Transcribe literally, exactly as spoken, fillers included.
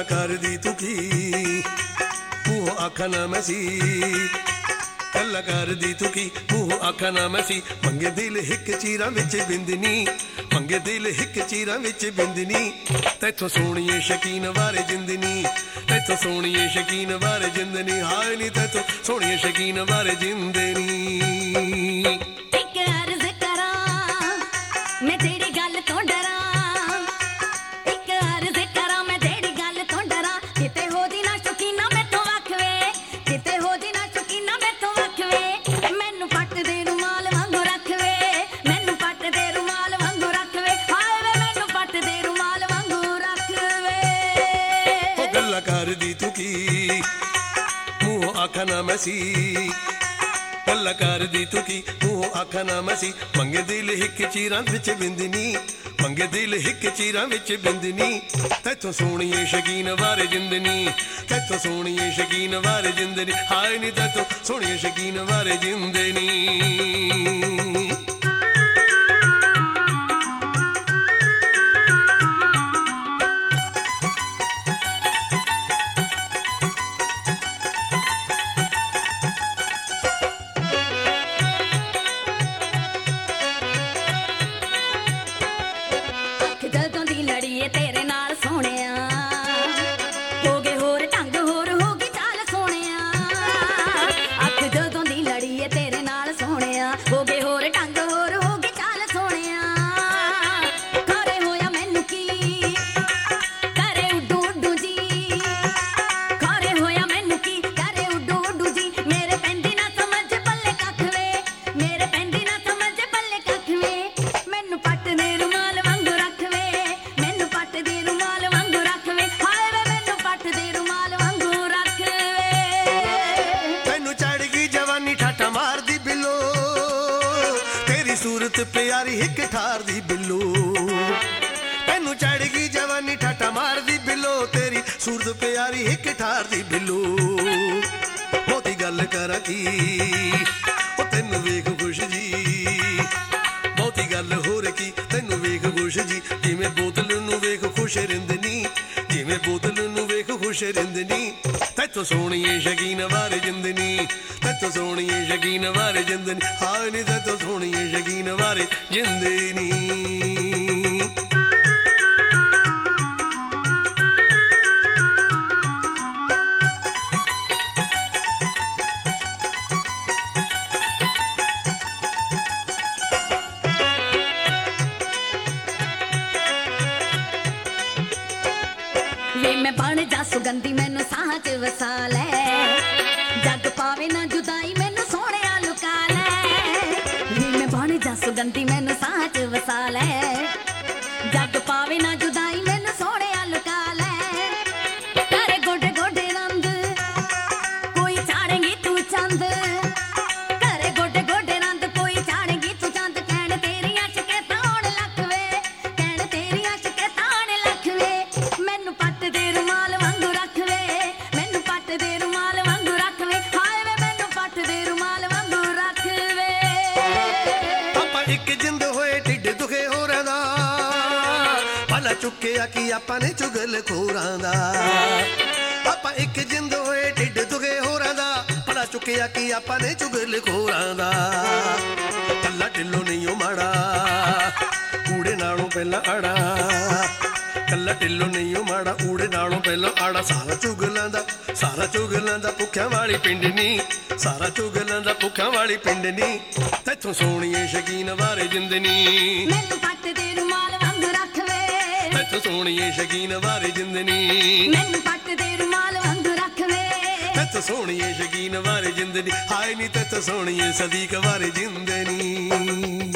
ਕਰਦੀ ਤੂੰ ਕੀ ਮੂੰਹ ਆਖਾਂ ਨਾ ਮੈਂ ਸੀ ਗੱਲਾਂ ਕਰਦੀ ਤੂੰ ਕੀ ਮੂੰਹ ਆਖਾਂ ਨਾ ਮੈਂ ਸੀ ਮੰਗੇ ਦਿਲ ਹਿੱਕ ਚੀਰਾਂ ਵਿੱਚ ਬਿੰਦਨੀ ਮੰਗੇ ਦਿਲ ਹਿੱਕ ਚੀਰਾਂ ਵਿੱਚ ਬਿੰਦਨੀ ਤੈਥੋਂ ਸੋਹਣੀਏ ਸ਼ਕੀਨ ਵਾਰੇ ਜਿੰਦਨੀ ਤੈਥੋਂ ਸੋਹਣੀਏ ਸ਼ਕੀਨ ਵਾਰੇ ਜਿੰਦਨੀ ਹਾਏ ਨੀ ਤੈਥੋਂ ਸੋਹਣੀਏ ਸ਼ਕੀਨ ਵਾਰੇ ਜਿੰਦਨੀ ਇੱਕ ਅਰਜ਼ ਕਰਾਂ ਮੈਂ ਤੇਰੀ ਗੱਲ ਤੋਂ ਡਰਾਂ ਇੱਕ ਅਰਜ਼ ਕਰਾਂ ਮੈਂ ਤੇਰੀ ਗੱਲ ਤੋਂ ਡਰਾਂ ਕਿਤੇ ਹੋ ਦੀ ਨਾ ਸ਼ਕੀਨਾ ਮੈਥੋਂ ਵੱਖ ਵੇ ਕਿਤੇ ਹੋ ਦੀ ਨਾ ਸ਼ਕੀਨਾ ਮੈਥੋਂ ਵੱਖ ਵੇ ਮੈਨੂੰ ਪੱਟ ਦੇ ਰੁਮਾਲ ਵਾਂਗੂ ਰੱਖ ਵੇ ਮੈਨੂੰ ਪੱਟ ਦੇ ਰੁਮਾਲ ਵਾਂਗੂ ਰੱਖ ਵੇ ਹਾਏ ਵੇ ਮੈਨੂੰ ਪੱਟ ਦੇ ਰੁਮਾਲ ਵਾਂਗੂ ਰੱਖ ਵੇ ਉਹ ਗੱਲਾਂ ਕਰਦੀ ਤੂੰ ਕੀ ਮੂੰਹ ਆਖਾਂ ਨਾ ਮੈਂ ਸੀ ਗੱਲਾਂ ਕਰਦੀ ਤੂੰ ਕੀ ਮੂੰਹ ਆਖਾਂ ਨਾ ਮੈਂ ਸੀ ਮੰਗੇ ਦਿਲ ਹਿੱਕ ਚੀਰਾਂ ਵਿੱਚ ਬਿੰਦਨੀ ਮੰਗੇ ਦਿਲ ਹਿੱਕ ਚੀਰਾਂ ਵਿੱਚ ਬਿੰਦਨੀ ਤੈਥੋਂ ਸੋਹਣੀਏ ਸ਼ਕੀਨ ਵਾਰੇ ਜਿੰਦਨੀ ਤੈਥੋਂ ਸੋਹਣੀਏ ਸ਼ਕੀਨ ਵਾਰੇ ਜਿੰਦਨੀ ਹਾਏ ਨੀ ਤੈਥੋਂ ਸੋਹਣੀਏ ਸ਼ਕੀਨ ਵਾਰੇ ਜਿੰਦਨੀ ਜਦੋਂ ਦੀ ਲੜੀਏ ਤੇਰੇ ਨਾਲ ਸੋਹਣਿਆ ਹੋ ਗਏ ਹੋਰ ਢੰਗ ਹੋਰ ਹੋ ਗਈ ਚਾਲ ਸੋਹਣਿਆ ਅੱਖ ਜਦੋਂ ਦੀ ਲੜੀਏ ਤੇਰੇ ਨਾਲ ਸੋਹਣਿਆ ਹੋ ਗਏ ਹੋਰ ਢੰਗ ਹੋਰ ਹੋ ਗਈ ਚਾਲ ਸੋਹਣਿਆ ਘਰੇ ਹੋਇਆ ਮੈਨੂੰ ਕੀ ਘਰੇ ਉੱਡੂ ਉੱਡੂ ਜੀ ਘਰੇ ਹੋਇਆ ਮੈਨੂੰ ਕੀ ਘਰੇ ਉੱਡੂ ਉੱਡੂ ਜੀ ਮੇਰੇ ਪੈਂਦੀ ਨਾ ਸਮਝ ਪੱਲੇ ਕੱਖ ਵੇ ਮੇਰੇ ਪੈਂਦੀ ਨਾ ਸਮਝ ਪੱਲੇ ਕੱਖ ਵੇ ਮੈਨੂੰ ਪੱਟ ਦੇ ਰੁਮਾਲ ਵਾਂਗੂ ਰੱਖ ਵੇ ਮੈਨੂੰ ਪੱਟ ਦੇ ਰੁਮਾਲ ਵਾਂਗੂ ਰੱਖ ਵੇ ਹਾਏ ਵੇ ਮੈਨੂੰ ਪੱਟ ਦੇ ਰੁਮਾਲ ਵਾਂਗੂ ਰੱਖ ਵੇ ਤੈਨੂੰ ਚੜ ਗਈ ਜਵਾਨੀ ਠਾਠਾ ਮਾਰਦੀ ਬਿੱਲੋ ਤੇਰੀ ਸੂਰਤ ਪਿਆਰੀ ਹਿੱਕ ਠਾਰਦੀ ਬਿੱਲੋ ਤੈਨੂੰ ਚੜ ਗਈ ਜਵਾਨੀ ਠਾਠਾ ਮਾਰਦੀ ਬਿੱਲੋ ਤੇਰੀ ਸੂਰਤ ਪਿਆਰੀ ਹਿੱਕ ਠਾਰਦੀ ਬਿੱਲੋ ਬਹੁਤੀ ਗੱਲ ਕਰਾਂ ਕੀ ਉਹ ਤੈਨੂੰ ਵੇਖ ਖੁਸ਼ ਜੀ ਬਹੁਤੀ ਗੱਲ ਹੋਰ ਕੀ ਤੈਨੂੰ ਵੇਖ ਖੁਸ਼ ਜੀ ਜਿਵੇਂ ਬੋਤਲ ਨੂੰ ਵੇਖ ਖੁਸ਼ ਰਿੰਦਨੀ ਜਿਵੇਂ ਬੋਤਲ ਨੂੰ ਵੇਖ ਖੁਸ਼ ਰਿੰਦਨੀ ਤੈਥੋਂ ਸੋਹਣੀਏ ਸ਼ਕੀਨ ਵਾਰੇ ਜਿੰਦਨੀ ਤੈਥੋਂ ਸੋਹਣੀਏ ਸ਼ਕੀਨ ਵਾਰੇ ਜਿੰਦਨੀ ਹਾਏ ਨੀ ਤੈਥੋਂ ਸੋਹਣੀਏ ਸ਼ਕੀਨ ਵਾਰੇ ਜਿੰਦਨੀ ਵੇ ਮੈਂ ਬਣ ਜਾ ਸੁਗੰਧੀ ਮੈਨੂੰ ਸਾਹ ਚ ਵਸਾ ਲੈ ਜੱਗ ਪਾਵੇ ਨਾ ਜੁਦਾਈ ਮੈਨੂੰ ਸੋਹਣਿਆ ਲੁਕਾ ਲੈ ਵੇ ਮੈਂ ਬਣ ਜਾ ਸੁਗੰਧੀ ਮੈਨੂੰ ਸਾਹ ਚ ਵਸਾ ਲੈ ਜੱਗ ਪਾਵੇ ਨਾ ਜੁਦਾਈ ਮੈਨੂੰ ਸੋਹਣਿਆ ਲੁਕਾ ਲੈ ਤਾਰੇ ਗੋਡੇ ਗੋਡੇ ਰੰਗ ਕੋਈ ਚਾੜੇਂਗੀ ਤੂੰ ਚੰਦ ਤਾਰੇ ਗੋਡੇ ਗੋਡੇ ਰੰਗ ਕੋਈ ਚਾੜੇਂਗੀ ਤੂੰ ਚੰਦ ਕਹਿਣ ਤੇਰੀ ਅਸ਼ਕੇ ਤਾਣ ਲੱਖ ਵੇ ਕਹਿਣ ਤੇਰੀ ਅਸ਼ਕੇ ਤਾਣ ਲੱਖ ਵੇ ਮੈਨੂੰ ਪੱਟ ਦੇ ਰੁਮਾਲ ਵਾਂਗੂ ਰੱਖ ਵੇ ਮੈਨੂੰ ਪੱਟ ਦੇ ਰੁਮਾਲ ਵਾਂਗੂ ਰੱਖ ਵੇ ਹਾਏ ਵੇ ਮੈਨੂੰ ਪੱਟ ਦੇ ਰੁਮਾਲ ਵਾਂਗੂ ਰੱਖ ਵੇ ਆਪਾਂ ਇੱਕ ਜਿੰਦ ਹੋਏ ਢਿੱਡ ਦੁਖੇ ਹੋਰਾਂ ਦਾ ਭਲਾ ਚੁੱਕਿਆ ਕੀ ਆਪਾਂ ਨੇ ਚੁਗਲ ਖੋਰਾਂ ਦਾ ਆਪਾਂ ਇੱਕ ਜਿੰਦ ਹੋਏ ਢਿੱਡ ਦੁਖੇ ਹੋਰਾਂ ਦਾ ਭਲਾ ਚੁੱਕਿਆ ਕੀ ਆਪਾਂ ਨੇ ਚੁਗਲ ਖੋਰਾਂ ਦਾ ਕੱਲਾ ਢਿੱਲੋਂ ਨਹੀਂ ਉਹ ਮਾੜਾ ਕੂੜੇ ਨਾਲੋਂ ਪਹਿਲਾਂ ਆੜਾ ਕੱਲਾ ਢਿੱਲੋਂ ਨਹੀਂ ਉਹ ਮਾੜਾ ਊੜੇ ਨਾਲੋਂ ਪਹਿਲਾਂ ਆੜਾ ਸਾਰਾ ਚੁਗਲਾਂ ਦਾ ਸਾਰਾ ਚੁਗਲਾਂ ਦਾ ਭੁੱਖਿਆਂ ਵਾਲੀ ਪਿੰਡ ਨੀ ਸਾਰਾ ਚੁਗਲਾਂ ਦਾ ਭੁੱਖਿਆਂ ਵਾਲੀ ਪਿੰਡ ਨੀ ਤੈਥੋਂ ਸੋਹਣੀਏ ਸ਼ਕੀਨ ਵਾਰੇ ਜਿੰਦਨੀ ਮੈਨੂੰ ਪੱਟ ਦੇ ਰੁਮਾਲ ਵਾਂਗੂ ਰੱਖ ਵੇ ਤੈਥੋਂ ਸੋਹਣੀਏ ਸ਼ਕੀਨ ਵਾਰੇ ਜਿੰਦਨੀ ਮੈਨੂੰ ਪੱਟ ਦੇ ਰੁਮਾਲ ਵਾਂਗੂ ਰੱਖ ਵੇ ਤੈਥੋਂ ਸੋਹਣੀਏ ਸ਼ਕੀਨ ਵਾਰੇ ਜਿੰਦਨੀ ਹਾਏ ਨੀ ਤੈਥੋਂ ਸੋਹਣੀਏ ਸਦੀਕ ਵਾਰੇ ਜਿੰਦਨੀ